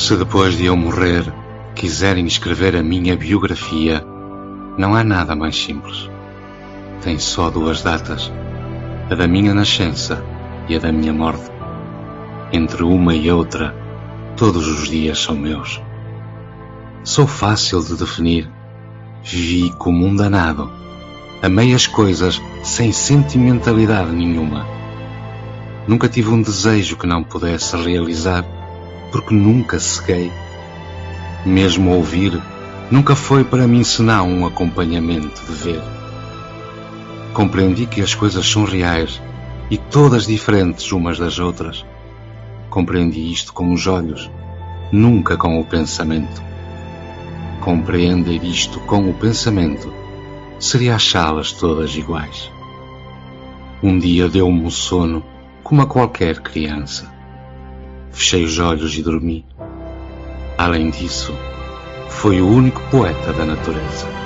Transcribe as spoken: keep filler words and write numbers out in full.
Se depois de eu morrer quiserem escrever a minha biografia, não há nada mais simples. Tem só duas datas, a da minha nascença e a da minha morte. Entre uma e outra, todos os dias são meus. Sou fácil de definir. Vivi como um danado. Amei as coisas sem sentimentalidade nenhuma. Nunca tive um desejo que não pudesse realizar, porque nunca ceguei. Mesmo ouvir, nunca foi para mim senão um acompanhamento de ver. Compreendi que as coisas são reais e todas diferentes umas das outras. Compreendi isto com os olhos, nunca com o pensamento. Compreender isto com o pensamento seria achá-las todas iguais. Um dia deu-me um sono como a qualquer criança. Fechei os olhos e dormi. Além disso, foi o único poeta da natureza.